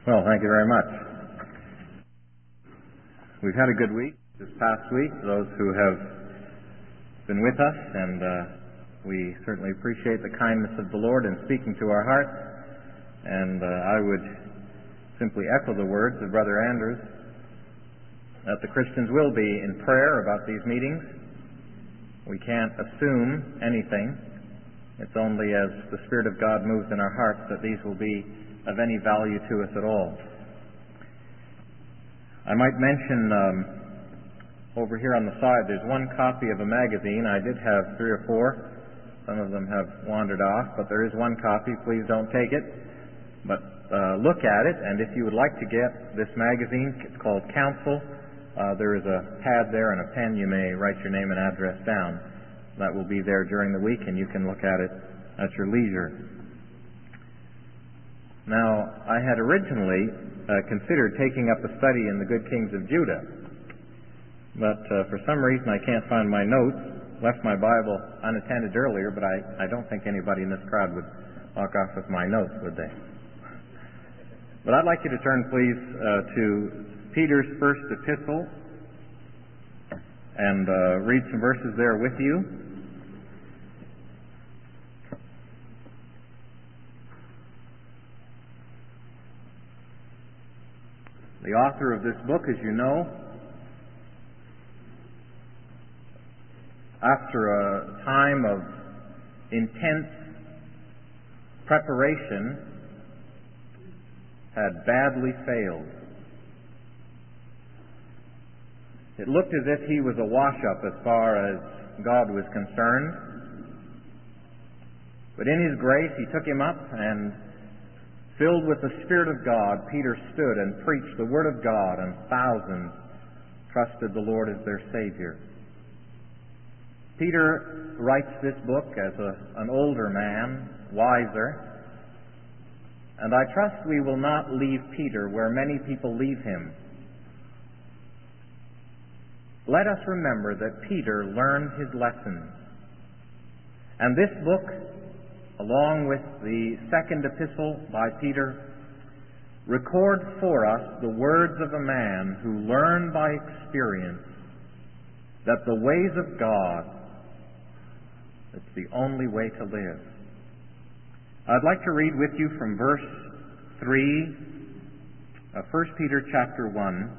Well, thank you very much. We've had a good week this past week, those who have been with us, and we certainly appreciate the kindness of the Lord in speaking to our hearts. And I would simply echo the words of Brother Andrews that the Christians will be in prayer about these meetings. We can't assume anything. It's only as the Spirit of God moves in our hearts that these will be of any value to us at all. I might mention over here on the side there's one copy of a magazine. I did have 3 or 4. Some of them have wandered off, but there is one copy. Please don't take it, but look at it, and if you would like to get this magazine, it's called Counsel. There is a pad there and a pen. You may write your name and address down. That will be there during the week, and you can look at it at your leisure. Now, I had originally considered taking up a study in the good kings of Judah, but for some reason I can't find my notes. Left my Bible unattended earlier, but I don't think anybody in this crowd would walk off with my notes, would they? But I'd like you to turn, please, to Peter's first epistle and read some verses there with you. The author of this book, as you know, after a time of intense preparation, had badly failed. It looked as if he was a wash-up as far as God was concerned. But in His grace, He took him up, and filled with the Spirit of God, Peter stood and preached the Word of God, and thousands trusted the Lord as their Savior. Peter writes this book as an older man, wiser, and I trust we will not leave Peter where many people leave him. Let us remember that Peter learned his lessons. And this book, along with the second epistle by Peter, record for us the words of a man who learned by experience that the ways of God, it's the only way to live. I'd like to read with you from verse 3 of 1 Peter chapter 1.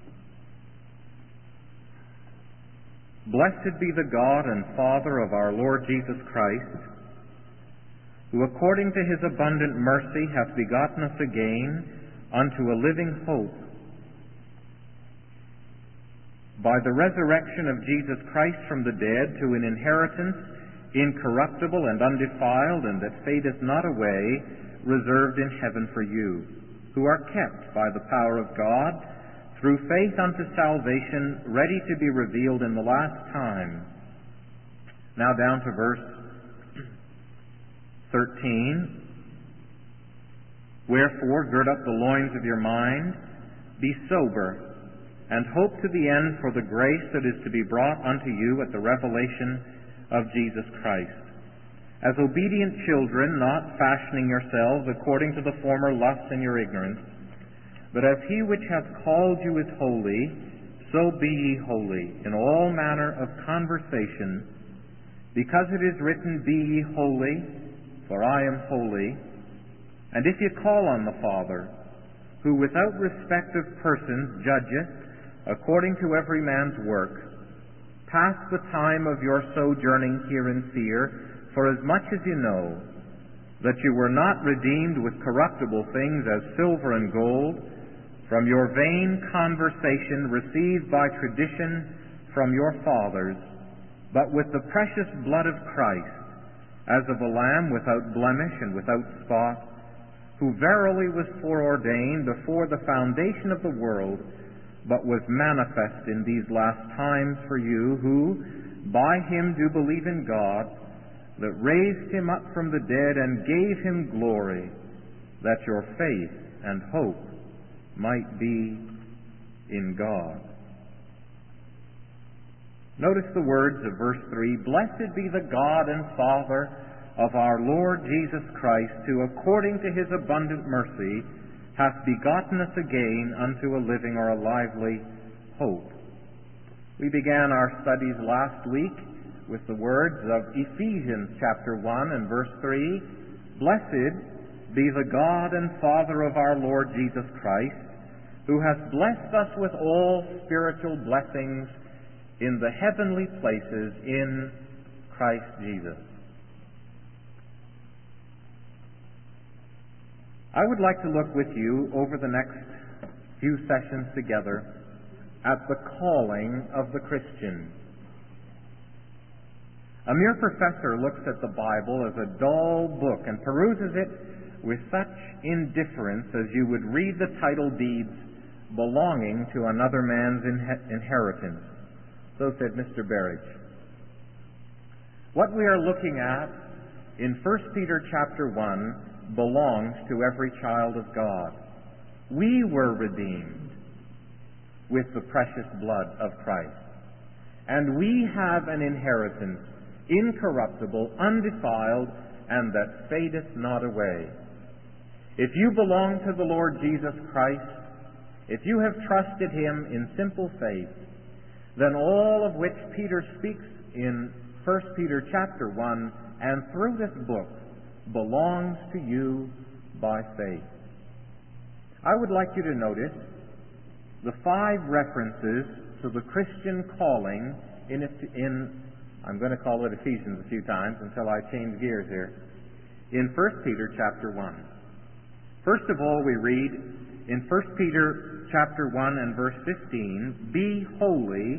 Blessed be the God and Father of our Lord Jesus Christ, who according to His abundant mercy hath begotten us again unto a living hope, by the resurrection of Jesus Christ from the dead, to an inheritance incorruptible and undefiled, and that fadeth not away, reserved in heaven for you, who are kept by the power of God, through faith unto salvation, ready to be revealed in the last time. Now down to verse 13. Wherefore, gird up the loins of your mind, be sober, and hope to the end for the grace that is to be brought unto you at the revelation of Jesus Christ. As obedient children, not fashioning yourselves according to the former lusts in your ignorance, but as He which hath called you is holy, so be ye holy in all manner of conversation, because it is written, Be ye holy, for I am holy. And if ye call on the Father, who without respect of persons judgeth according to every man's work, pass the time of your sojourning here in fear, for as much as you know that you were not redeemed with corruptible things as silver and gold, from your vain conversation received by tradition from your fathers, but with the precious blood of Christ, as of a lamb without blemish and without spot, who verily was foreordained before the foundation of the world, but was manifest in these last times for you, who by Him do believe in God, that raised Him up from the dead and gave Him glory, that your faith and hope might be in God. Notice the words of verse 3, Blessed be the God and Father of our Lord Jesus Christ, who according to His abundant mercy hath begotten us again unto a living or a lively hope. We began our studies last week with the words of Ephesians chapter 1 and verse 3, Blessed be the God and Father of our Lord Jesus Christ, who hath blessed us with all spiritual blessings in the heavenly places in Christ Jesus. I would like to look with you over the next few sessions together at the calling of the Christian. A mere professor looks at the Bible as a dull book and peruses it with such indifference as you would read the title deeds belonging to another man's inheritance. So said Mr. Berridge. What we are looking at in 1 Peter chapter 1 belongs to every child of God. We were redeemed with the precious blood of Christ. And we have an inheritance, incorruptible, undefiled, and that fadeth not away. If you belong to the Lord Jesus Christ, if you have trusted Him in simple faith, then all of which Peter speaks in 1 Peter chapter 1 and through this book belongs to you by faith. I would like you to notice the 5 references to the Christian calling in I'm going to call it Ephesians a few times until I change gears here, in 1 Peter chapter 1. First of all, we read in 1 Peter chapter 1 and verse 15, Be holy,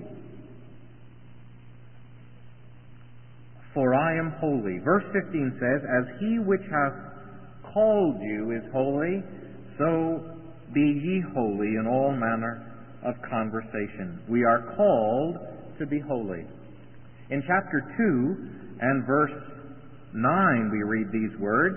for I am holy. Verse 15 says, As he which hath called you is holy, so be ye holy in all manner of conversation. We are called to be holy. In chapter 2 and verse 9 we read these words,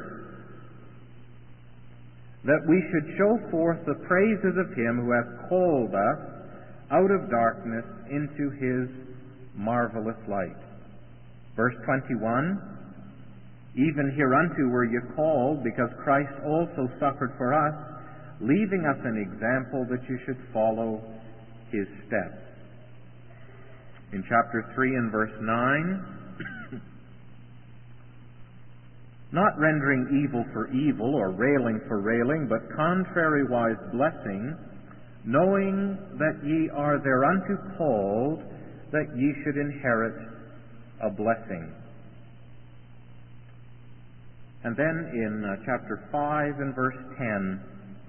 that we should show forth the praises of Him who hath called us out of darkness into His marvelous light. Verse 21, Even hereunto were ye called, because Christ also suffered for us, leaving us an example that you should follow His steps. In chapter 3 and verse 9, Not rendering evil for evil, or railing for railing, but contrariwise blessing, knowing that ye are thereunto called, that ye should inherit a blessing. And then in chapter 5 and verse 10,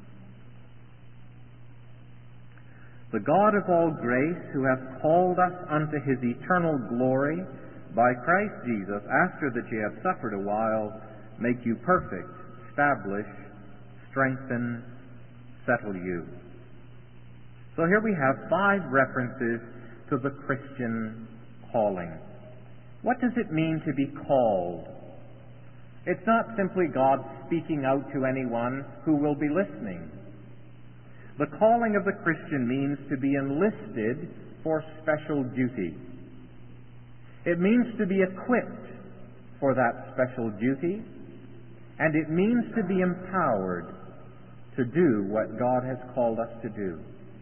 The God of all grace, who hath called us unto His eternal glory by Christ Jesus, after that ye have suffered a while, make you perfect, establish, strengthen, settle you. So here we have 5 references to the Christian calling. What does it mean to be called? It's not simply God speaking out to anyone who will be listening. The calling of the Christian means to be enlisted for special duty. It means to be equipped for that special duty, and it means to be empowered to do what God has called us to do.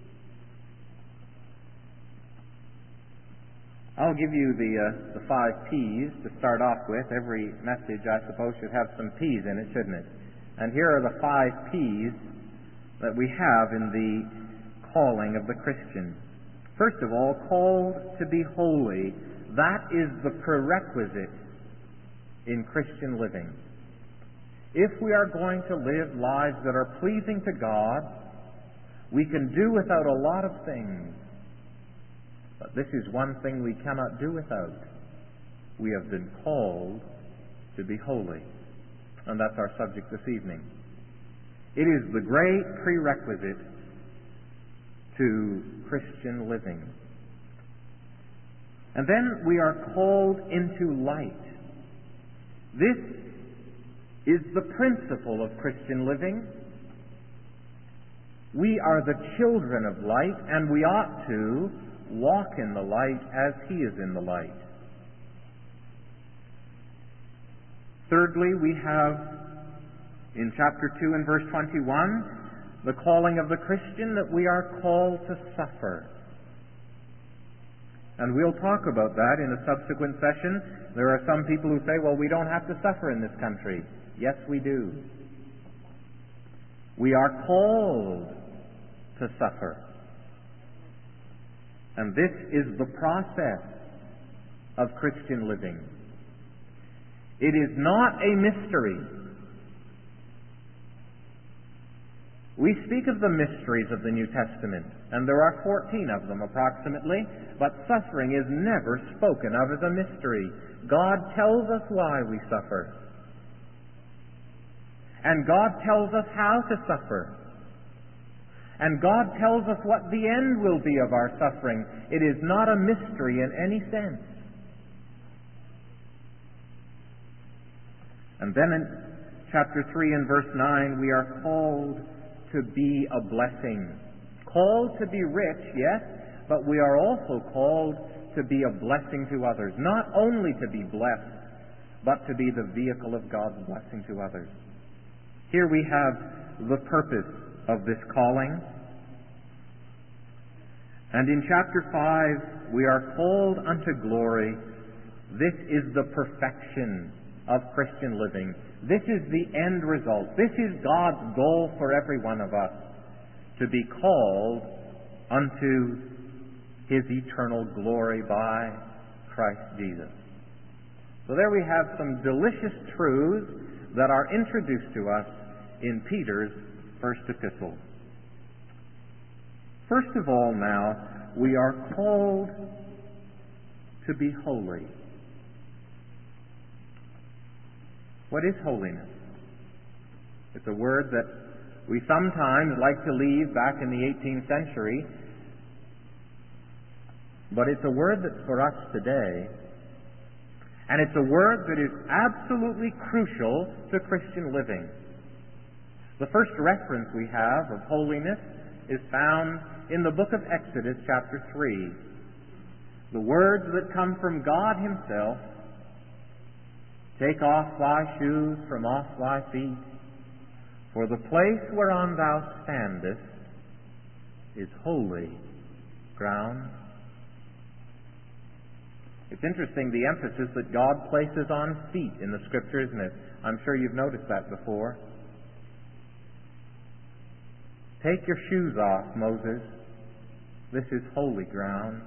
I'll give you the 5 P's to start off with. Every message, I suppose, should have some P's in it, shouldn't it? And here are the 5 P's that we have in the calling of the Christian. First of all, called to be holy. That is the prerequisite in Christian living. If we are going to live lives that are pleasing to God, we can do without a lot of things. But this is one thing we cannot do without. We have been called to be holy. And that's our subject this evening. It is the great prerequisite to Christian living. And then we are called into light. This is the principle of Christian living. We are the children of light, and we ought to walk in the light as He is in the light. Thirdly, we have in chapter 2 and verse 21 the calling of the Christian, that we are called to suffer. And we'll talk about that in a subsequent session. There are some people who say, well, we don't have to suffer in this country. Yes, we do. We are called to suffer. And this is the process of Christian living. It is not a mystery. We speak of the mysteries of the New Testament, and there are 14 of them approximately, but suffering is never spoken of as a mystery. God tells us why we suffer. And God tells us how to suffer. And God tells us what the end will be of our suffering. It is not a mystery in any sense. And then in chapter 3 and verse 9, we are called to be a blessing. Called to be rich, yes, but we are also called to be a blessing to others. Not only to be blessed, but to be the vehicle of God's blessing to others. Here we have the purpose of this calling. And in chapter 5, we are called unto glory. This is the perfection of Christian living. This is the end result. This is God's goal for every one of us, to be called unto His eternal glory by Christ Jesus. So there we have some delicious truths that are introduced to us in Peter's first epistle. First of all now, we are called to be holy. What is holiness? It's a word that we sometimes like to leave back in the 18th century, but it's a word that's for us today, and it's a word that is absolutely crucial to Christian living. The first reference we have of holiness is found in the book of Exodus, chapter 3. The words that come from God Himself: "Take off thy shoes from off thy feet, for the place whereon thou standest is holy ground." It's interesting the emphasis that God places on feet in the Scripture, isn't it? I'm sure you've noticed that before. Take your shoes off, Moses. This is holy ground.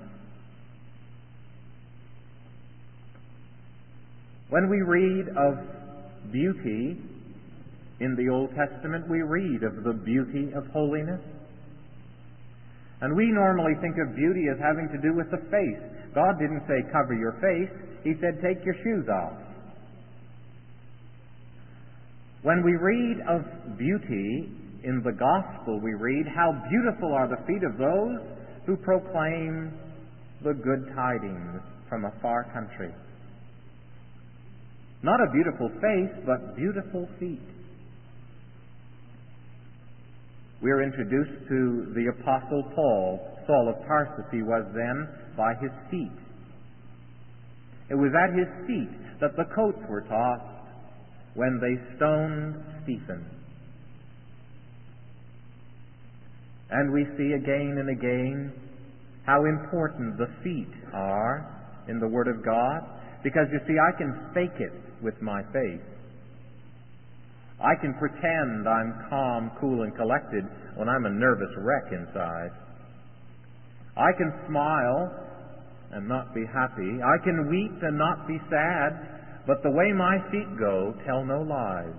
When we read of beauty in the Old Testament, we read of the beauty of holiness. And we normally think of beauty as having to do with the face. God didn't say cover your face. He said take your shoes off. When we read of beauty in the Gospel, we read, "How beautiful are the feet of those who proclaim the good tidings from a far country." Not a beautiful face, but beautiful feet. We are introduced to the Apostle Paul. Saul of Tarsus he was then, by his feet. It was at his feet that the coats were tossed when they stoned Stephen. And we see again and again how important the feet are in the Word of God. Because, you see, I can fake it with my face. I can pretend I'm calm, cool, and collected when I'm a nervous wreck inside. I can smile and not be happy. I can weep and not be sad. But the way my feet go tell no lies.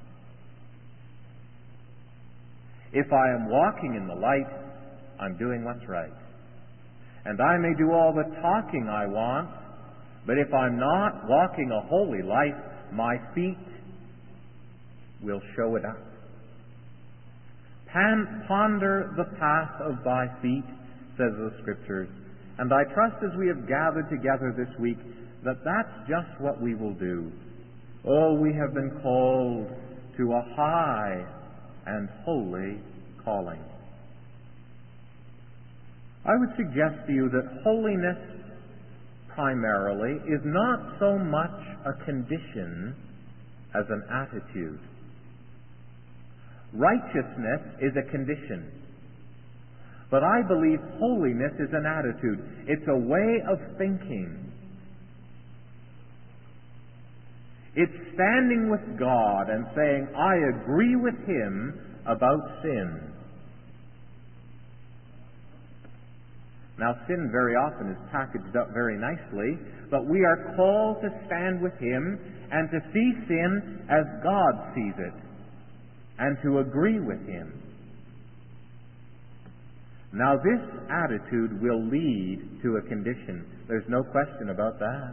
If I am walking in the light, I'm doing what's right. And I may do all the talking I want, but if I'm not walking a holy life, my feet will show it up. Ponder the path of thy feet, says the Scriptures. And I trust as we have gathered together this week that that's just what we will do. Oh, we have been called to a high and holy calling. I would suggest to you that holiness primarily is not so much a condition as an attitude. Righteousness is a condition. But I believe holiness is an attitude. It's a way of thinking. It's standing with God and saying, I agree with Him about sin. Now, sin very often is packaged up very nicely, but we are called to stand with Him and to see sin as God sees it, and to agree with Him. Now, this attitude will lead to a condition. There's no question about that.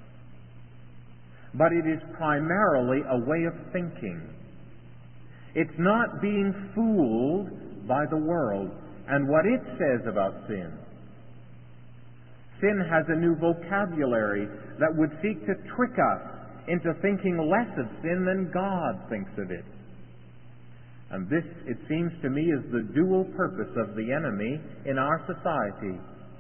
But it is primarily a way of thinking. It's not being fooled by the world and what it says about sin. Sin has a new vocabulary that would seek to trick us into thinking less of sin than God thinks of it. And this, it seems to me, is the dual purpose of the enemy in our society.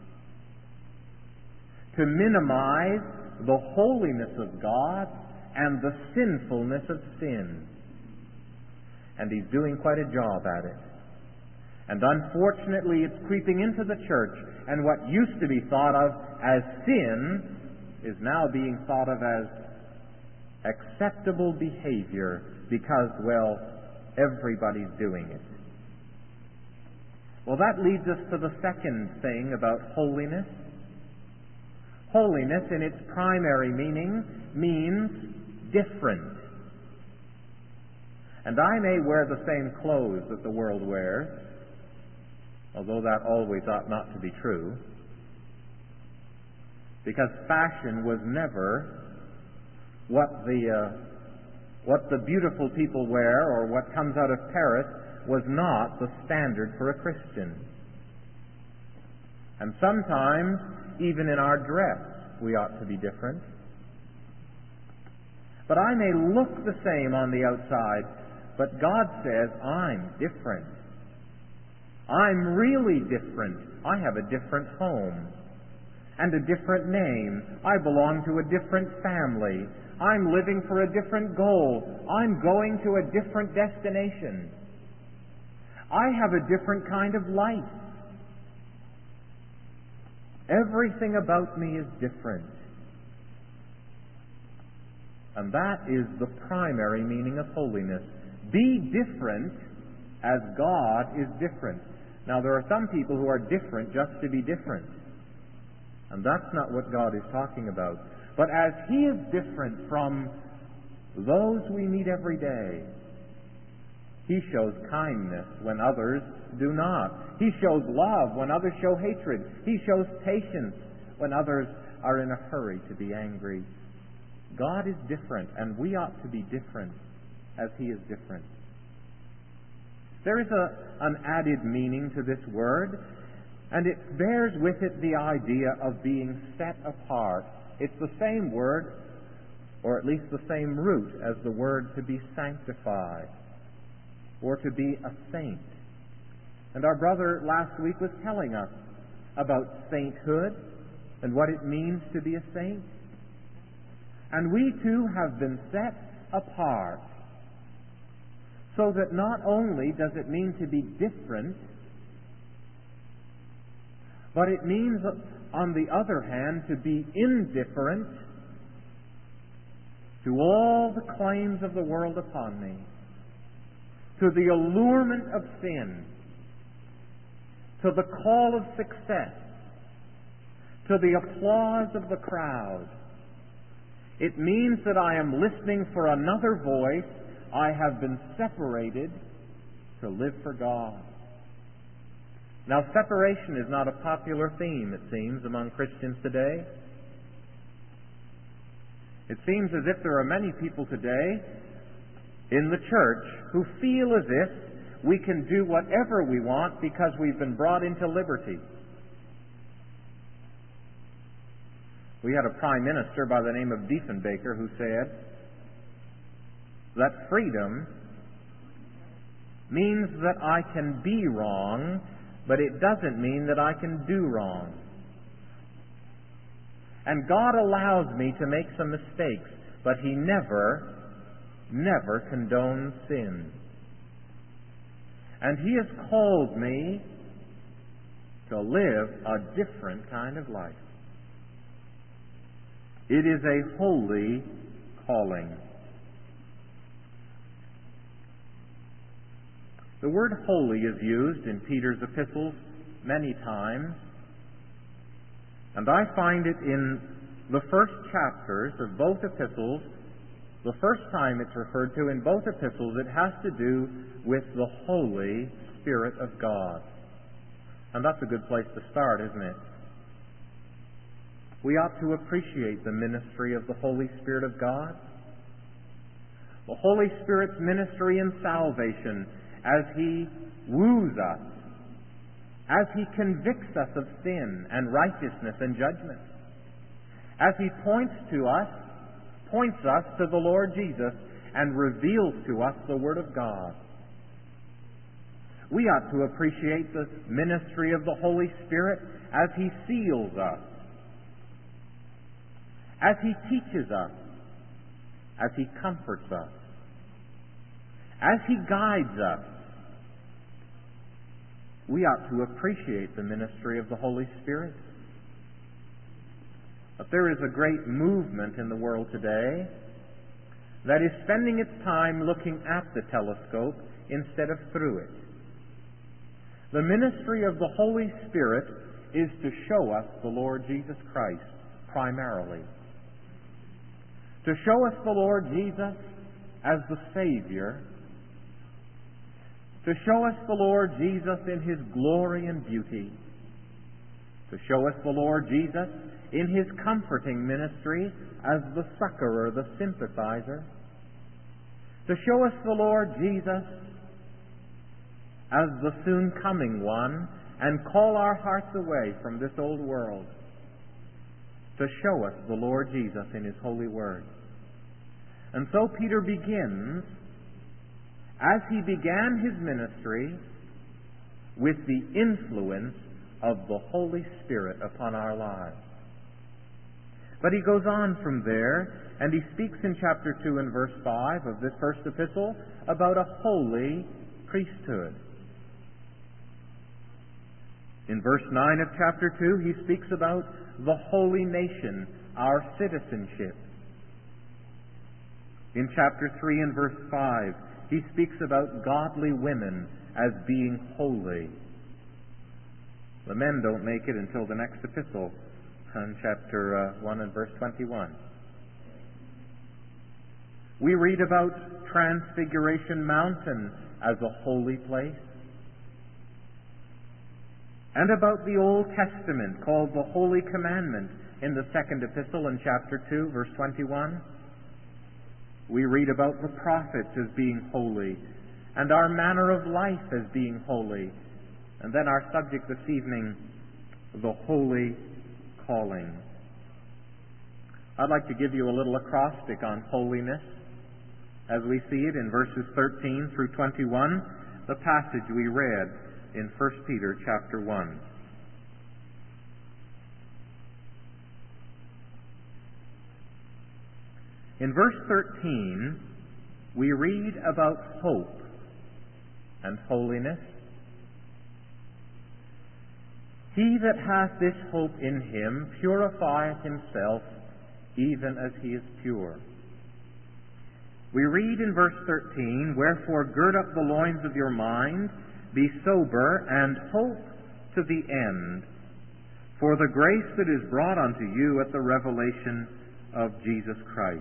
To minimize the holiness of God and the sinfulness of sin. And he's doing quite a job at it. And unfortunately, it's creeping into the church, and what used to be thought of as sin is now being thought of as acceptable behavior because, well, everybody's doing it. Well, that leads us to the second thing about holiness. Holiness, in its primary meaning, means different. And I may wear the same clothes that the world wears, although that always ought not to be true, because fashion was never what the beautiful people wear or what comes out of Paris was not the standard for a Christian. And sometimes, even in our dress, we ought to be different. But I may look the same on the outside, but God says, I'm different. I'm really different. I have a different home and a different name. I belong to a different family. I'm living for a different goal. I'm going to a different destination. I have a different kind of life. Everything about me is different. And that is the primary meaning of holiness. Be different as God is different. Now, there are some people who are different just to be different. And that's not what God is talking about. But as He is different from those we meet every day, He shows kindness when others do not. He shows love when others show hatred. He shows patience when others are in a hurry to be angry. God is different, and we ought to be different as He is different. There is an added meaning to this word, and it bears with it the idea of being set apart. It's the same word, or at least the same root, as the word to be sanctified, or to be a saint. And our brother last week was telling us about sainthood and what it means to be a saint. And we too have been set apart, so that not only does it mean to be different, but it means, on the other hand, to be indifferent to all the claims of the world upon me, to the allurement of sin, to the call of success, to the applause of the crowd. It means that I am listening for another voice. I have been separated to live for God. Now, separation is not a popular theme, it seems, among Christians today. It seems as if there are many people today in the church who feel as if we can do whatever we want because we've been brought into liberty. We had a prime minister by the name of Diefenbaker who said that freedom means that I can be wrong, but it doesn't mean that I can do wrong. And God allows me to make some mistakes, but He never condones sin. And He has called me to live a different kind of life. It is a holy calling. The word holy is used in Peter's epistles many times, and I find it in the first chapters of both epistles. The first time it's referred to in both epistles, it has to do with the Holy Spirit of God. And that's a good place to start, isn't it? We ought to appreciate the ministry of the Holy Spirit of God. The Holy Spirit's ministry in salvation as He woos us, as He convicts us of sin and righteousness and judgment, as He points us to the Lord Jesus and reveals to us the Word of God. We ought to appreciate the ministry of the Holy Spirit as He seals us, as He teaches us, as He comforts us, as He guides us. We ought to appreciate the ministry of the Holy Spirit. But there is a great movement in the world today that is spending its time looking at the telescope instead of through it. The ministry of the Holy Spirit is to show us the Lord Jesus Christ primarily. To show us the Lord Jesus as the Savior. To show us the Lord Jesus in His glory and beauty. To show us the Lord Jesus in His comforting ministry as the succorer, the sympathizer. To show us the Lord Jesus as the soon coming one and call our hearts away from this old world. To show us the Lord Jesus in His holy word. And so Peter begins, as he began his ministry, with the influence of the Holy Spirit upon our lives. But he goes on from there, and he speaks in chapter 2 and verse 5 of this first epistle about a holy priesthood. In verse 9 of chapter 2, he speaks about the holy nation, our citizenship. In chapter 3 and verse 5, he speaks about godly women as being holy. The men don't make it until the next epistle, in chapter 1 and verse 21. We read about Transfiguration Mountain as a holy place, and about the Old Testament called the Holy Commandment in the second epistle in chapter 2, verse 21. We read about the prophets as being holy, and our manner of life as being holy. And then our subject this evening, the holy calling. I'd like to give you a little acrostic on holiness as we see it in verses 13 through 21, the passage we read in 1 Peter chapter 1. In verse 13, we read about hope and holiness. He that hath this hope in him purifieth himself, even as he is pure. We read in verse 13, Wherefore gird up the loins of your mind, be sober, and hope to the end, for the grace that is brought unto you at the revelation of Jesus Christ.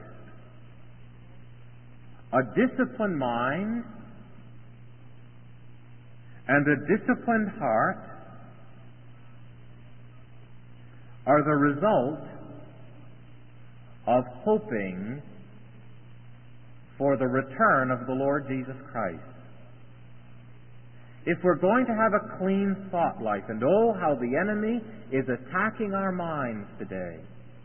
A disciplined mind and a disciplined heart are the result of hoping for the return of the Lord Jesus Christ. If we're going to have a clean thought life, and oh, how the enemy is attacking our minds today.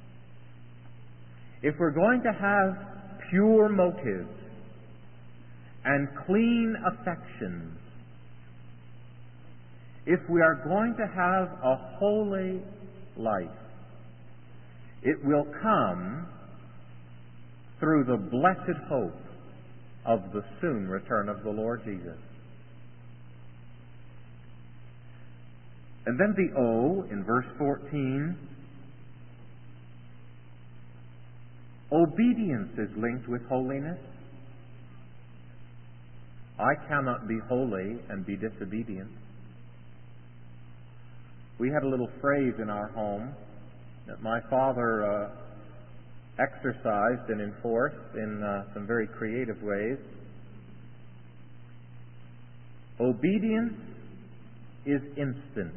If we're going to have pure motives and clean affections, if we are going to have a holy life, it will come through the blessed hope of the soon return of the Lord Jesus. And then the O in verse 14. Obedience is linked with holiness. I cannot be holy and be disobedient. We had a little phrase in our home that my father exercised and enforced in some very creative ways. Obedience is instant.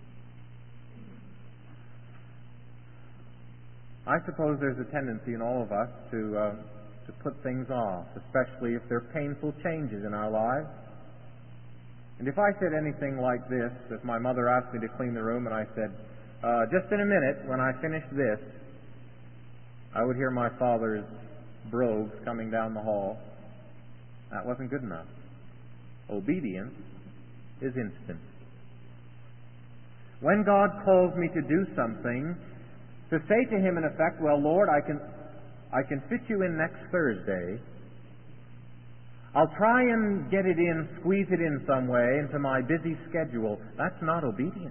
I suppose there's a tendency in all of us to put things off, especially if there are painful changes in our lives. And if I said anything like this, if my mother asked me to clean the room and I said, just in a minute, when I finish this, I would hear my father's brogues coming down the hall. That wasn't good enough. Obedience is instant. When God calls me to do something, to say to Him in effect, well, Lord, I can fit you in next Thursday. I'll try and get it in, squeeze it in some way into my busy schedule. That's not obedience.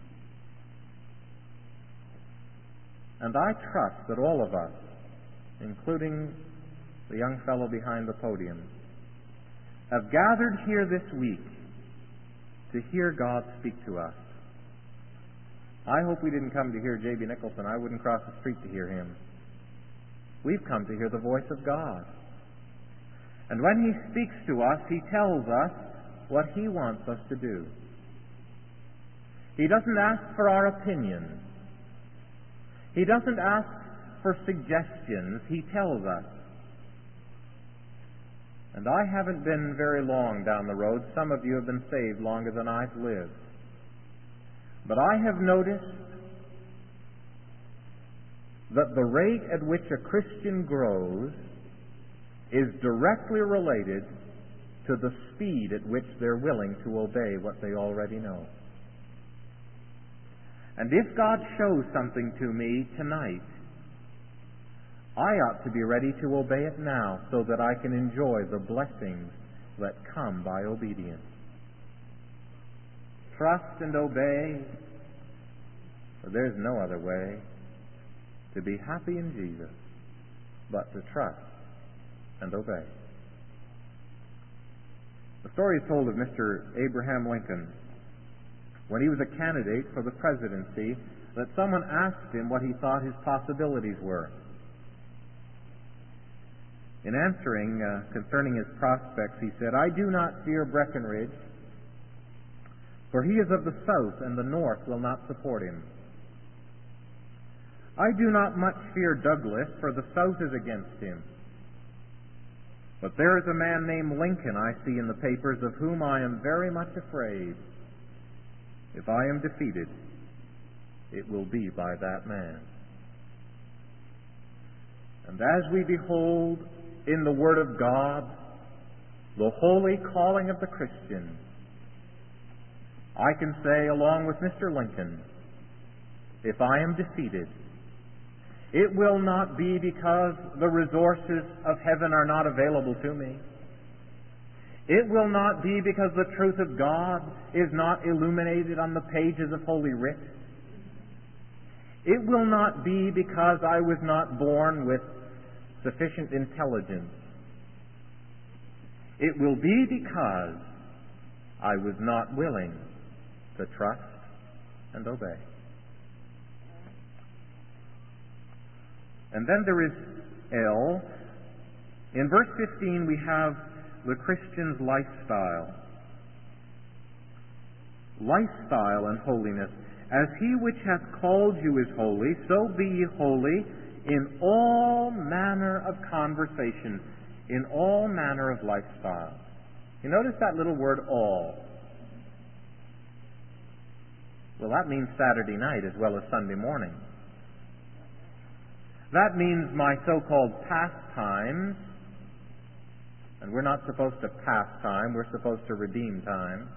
And I trust that all of us, including the young fellow behind the podium, have gathered here this week to hear God speak to us. I hope we didn't come to hear J.B. Nicholson. I wouldn't cross the street to hear him. We've come to hear the voice of God. And when He speaks to us, He tells us what He wants us to do. He doesn't ask for our opinion. He doesn't ask for suggestions. He tells us. And I haven't been very long down the road. Some of you have been saved longer than I've lived. But I have noticed that the rate at which a Christian grows is directly related to the speed at which they're willing to obey what they already know. And if God shows something to me tonight, I ought to be ready to obey it now so that I can enjoy the blessings that come by obedience. Trust and obey, for there's no other way to be happy in Jesus but to trust and obey. The story is told of Mr. Abraham Lincoln. When he was a candidate for the presidency, that someone asked him what he thought his possibilities were. In answering concerning his prospects, he said, "I do not fear Breckinridge, for he is of the South, and the North will not support him. I do not much fear Douglas, for the South is against him. But there is a man named Lincoln I see in the papers, of whom I am very much afraid. If I am defeated, it will be by that man." And as we behold in the Word of God the holy calling of the Christian, I can say, along with Mr. Lincoln, if I am defeated, it will not be because the resources of heaven are not available to me. It will not be because the truth of God is not illuminated on the pages of Holy Writ. It will not be because I was not born with sufficient intelligence. It will be because I was not willing to trust and obey. And then there is L. In verse 15 we have the Christian's lifestyle. Lifestyle and holiness. As he which hath called you is holy, so be ye holy in all manner of conversation, in all manner of lifestyle. You notice that little word, all. Well, that means Saturday night as well as Sunday morning. That means my so-called pastimes, and we're not supposed to pass time, we're supposed to redeem time.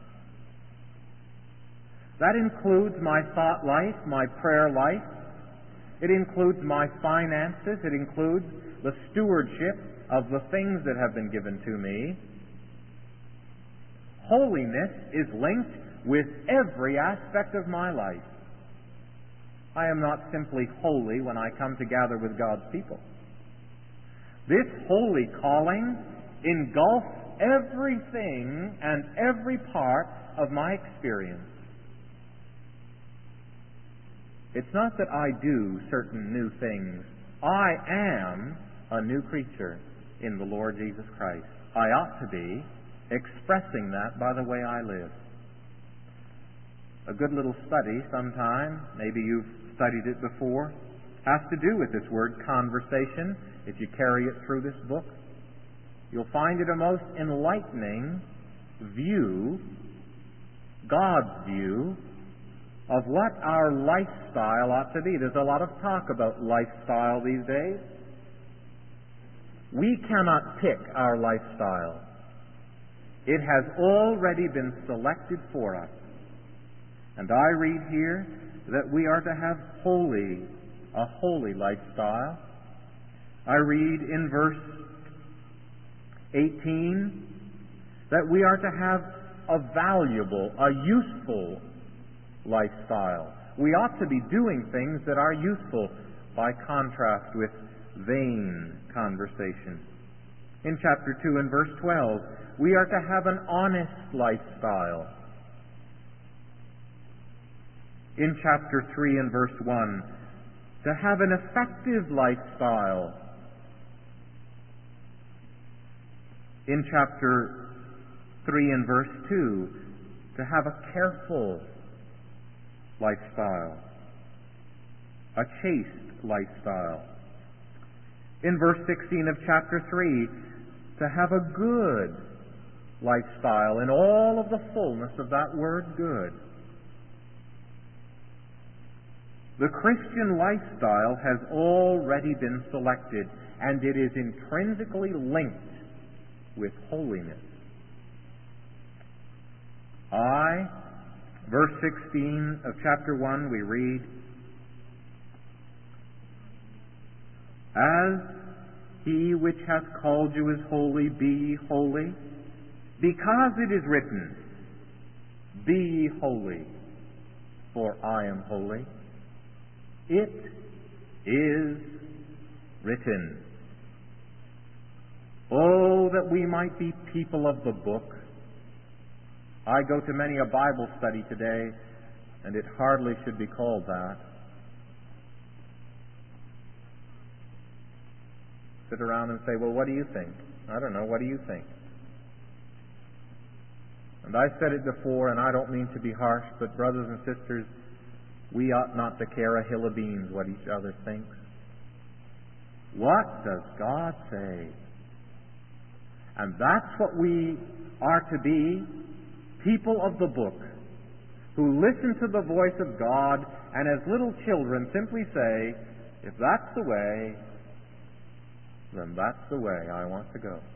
That includes my thought life, my prayer life. It includes my finances. It includes the stewardship of the things that have been given to me. Holiness is linked with every aspect of my life. I am not simply holy when I come to gather with God's people. This holy calling engulfs everything and every part of my experience. It's not that I do certain new things. I am a new creature in the Lord Jesus Christ. I ought to be expressing that by the way I live. A good little study sometime, maybe you've studied it before, has to do with this word conversation. If you carry it through this book, you'll find it a most enlightening view, God's view, of what our lifestyle ought to be. There's a lot of talk about lifestyle these days. We cannot pick our lifestyle. It has already been selected for us. And I read here that we are to have a holy lifestyle. I read in verse 18 that we are to have a valuable, a useful lifestyle. We ought to be doing things that are useful, by contrast with vain conversation. In chapter 2 and verse 12, we are to have an honest lifestyle. In chapter 3 and verse 1, to have an effective lifestyle. In chapter 3 and verse 2, to have a careful lifestyle, a chaste lifestyle. In verse 16 of chapter 3, to have a good lifestyle in all of the fullness of that word good. The Christian lifestyle has already been selected, and it is intrinsically linked with holiness. Verse 16 of chapter 1, we read, As he which hath called you is holy, be ye holy, because it is written, Be ye holy, for I am holy. It is written. Oh, that we might be people of the book. I go to many a Bible study today, and it hardly should be called that. Sit around and say, well, what do you think? I don't know, what do you think? And I said it before, and I don't mean to be harsh, but brothers and sisters, we ought not to care a hill of beans what each other thinks. What does God say? And that's what we are to be, people of the book, who listen to the voice of God, and as little children simply say, if that's the way, then that's the way I want to go.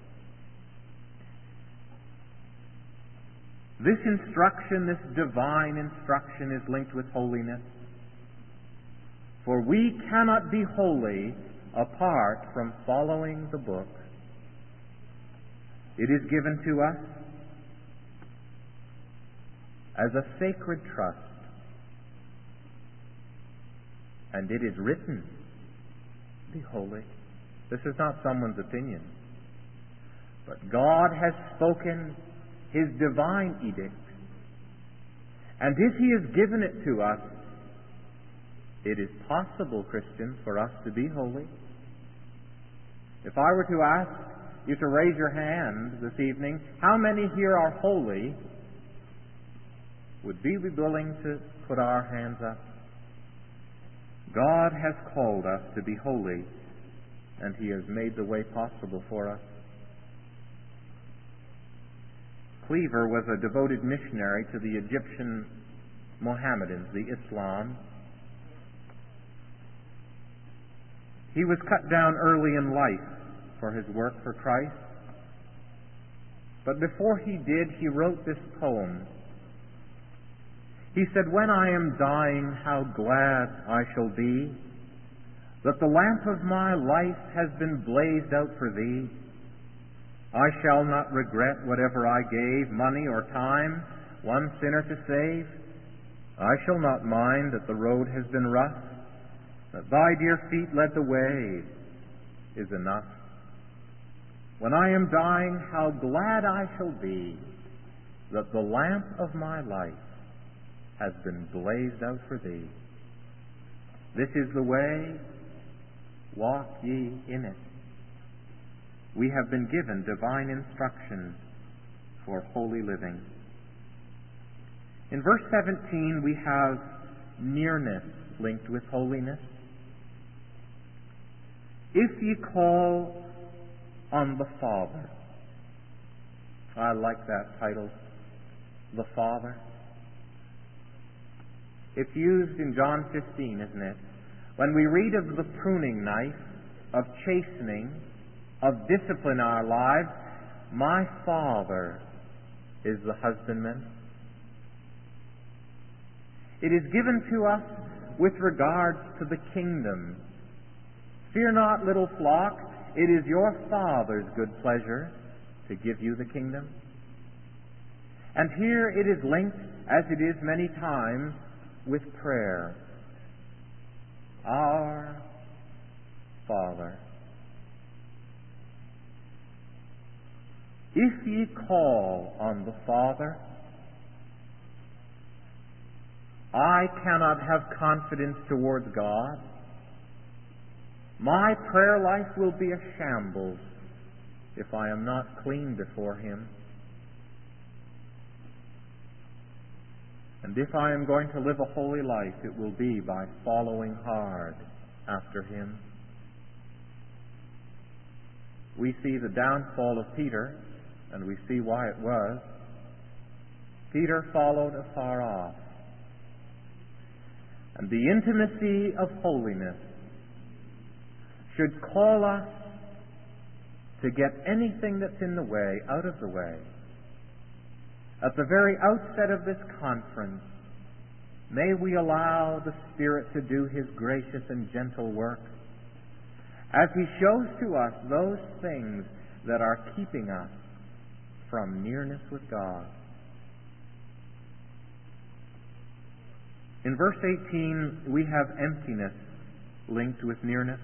This instruction, this divine instruction, is linked with holiness. For we cannot be holy apart from following the book. It is given to us as a sacred trust. And it is written, be holy. This is not someone's opinion. But God has spoken His divine edict. And if He has given it to us, it is possible, Christians, for us to be holy. If I were to ask you to raise your hand this evening, how many here are holy? Would we be willing to put our hands up? God has called us to be holy, and He has made the way possible for us. Cleaver was a devoted missionary to the Egyptian Mohammedans, the Islam. He was cut down early in life for his work for Christ. But before he did, he wrote this poem. He said, when I am dying, how glad I shall be that the lamp of my life has been blazed out for Thee. I shall not regret whatever I gave, money or time, one sinner to save, I shall not mind that the road has been rough, that thy dear feet led the way is enough. When I am dying, how glad I shall be that the lamp of my life has been blazed out for thee. This is the way, walk ye in it. We have been given divine instruction for holy living. In verse 17 we have nearness linked with holiness. If ye call on the Father. I like that title, the Father. It's used in John 15, isn't it? When we read of the pruning knife, of chastening, of discipline in our lives, my Father is the husbandman. It is given to us with regards to the kingdom. Fear not, little flock, it is your Father's good pleasure to give you the kingdom. And here it is linked, as it is many times, with prayer. Our Father. If ye call on the Father, I cannot have confidence towards God. My prayer life will be a shambles if I am not clean before Him. And if I am going to live a holy life, it will be by following hard after Him. We see the downfall of Peter, and we see why it was. Peter followed afar off. And the intimacy of holiness should call us to get anything that's in the way out of the way. At the very outset of this conference, may we allow the Spirit to do His gracious and gentle work as He shows to us those things that are keeping us from nearness with God. In verse 18, we have emptiness linked with nearness.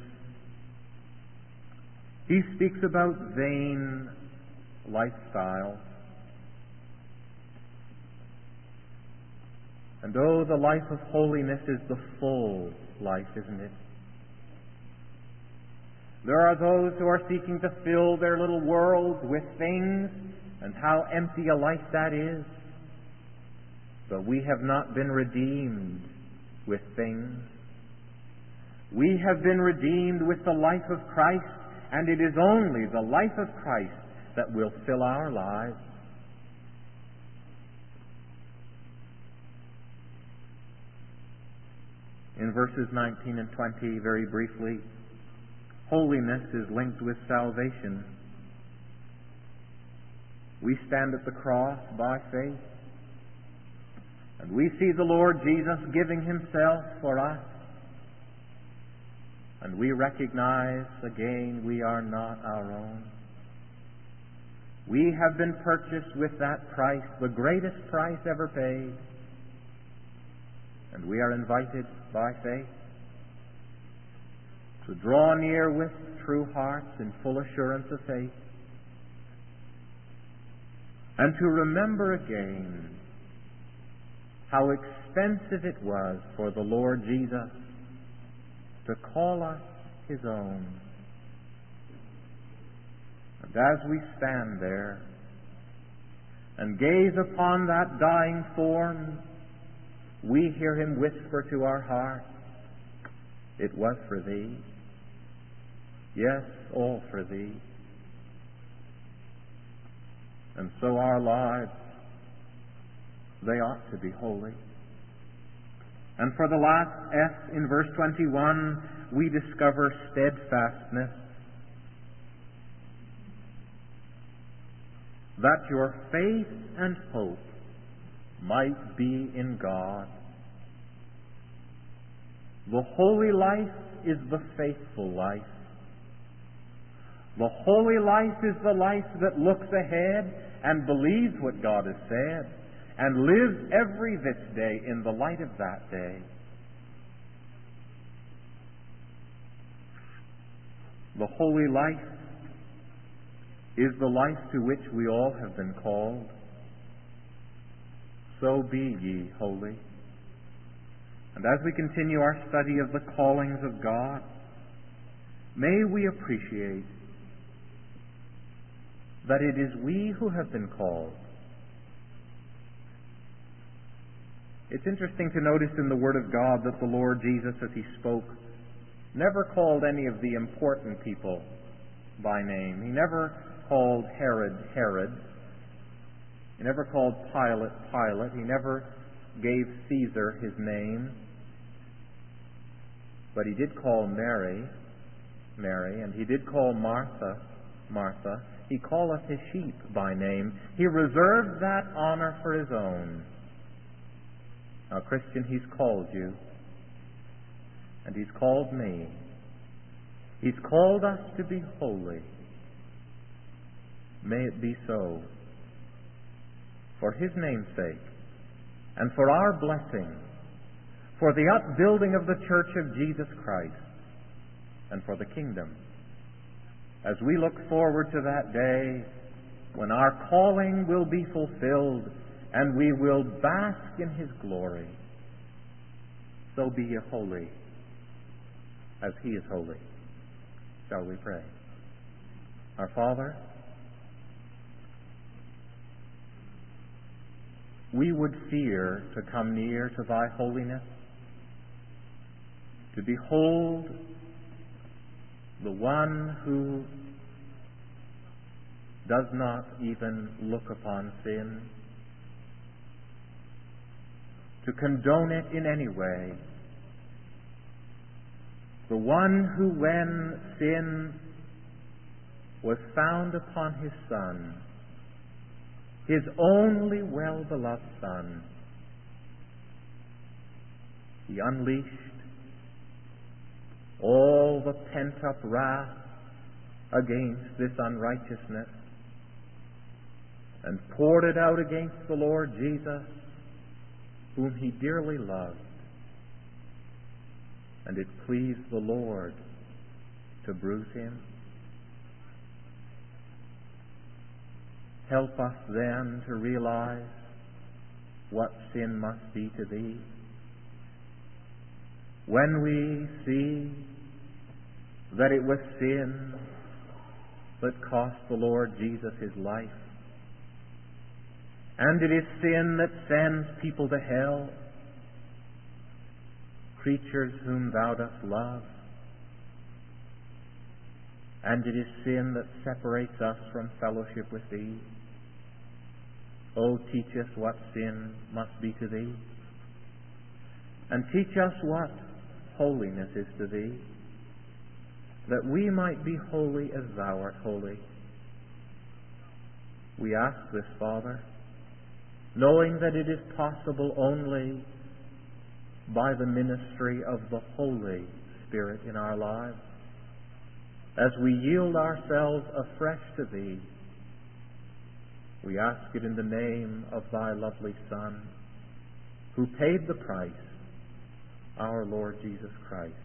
He speaks about vain lifestyle. And oh, the life of holiness is the full life, isn't it? There are those who are seeking to fill their little world with things, and how empty a life that is. But we have not been redeemed with things. We have been redeemed with the life of Christ, and it is only the life of Christ that will fill our lives. In verses 19 and 20, very briefly, holiness is linked with salvation. We stand at the cross by faith, and we see the Lord Jesus giving Himself for us. And we recognize again we are not our own. We have been purchased with that price, the greatest price ever paid. And we are invited by faith to draw near with true hearts in full assurance of faith, and to remember again how expensive it was for the Lord Jesus to call us His own. And as we stand there and gaze upon that dying form, we hear Him whisper to our hearts, "It was for thee. Yes, all for thee." And so our lives, they ought to be holy. And for the last S in verse 21, we discover steadfastness. That your faith and hope might be in God. The holy life is the faithful life. The holy life is the life that looks ahead and believes what God has said and live every this day in the light of that day. The holy life is the life to which we all have been called. So be ye holy. And as we continue our study of the callings of God, may we appreciate that it is we who have been called. It's interesting to notice in the Word of God that the Lord Jesus, as He spoke, never called any of the important people by name. He never called Herod, Herod. He never called Pilate, Pilate. He never gave Caesar his name. But He did call Mary, Mary, and He did call Martha, Martha. He calleth His sheep by name. He reserved that honor for His own. Now, Christian, He's called you, and He's called me. He's called us to be holy. May it be so, for His name's sake, and for our blessing, for the upbuilding of the Church of Jesus Christ, and for the kingdom. As we look forward to that day when our calling will be fulfilled and we will bask in His glory, so be ye holy as He is holy. Shall we pray? Our Father, we would fear to come near to Thy holiness, to behold the one who does not even look upon sin, to condone it in any way, the one who, when sin was found upon His Son, His only well-beloved Son, He unleashed all the pent-up wrath against this unrighteousness and poured it out against the Lord Jesus, whom He dearly loved. And it pleased the Lord to bruise Him. Help us then to realize what sin must be to Thee. When we see that it was sin that cost the Lord Jesus His life, and it is sin that sends people to hell, creatures whom Thou dost love, and it is sin that separates us from fellowship with Thee. Oh, teach us what sin must be to Thee, and teach us what holiness is to Thee, that we might be holy as Thou art holy. We ask this, Father, knowing that it is possible only by the ministry of the Holy Spirit in our lives, as we yield ourselves afresh to Thee. We ask it in the name of Thy lovely Son, who paid the price, our Lord Jesus Christ.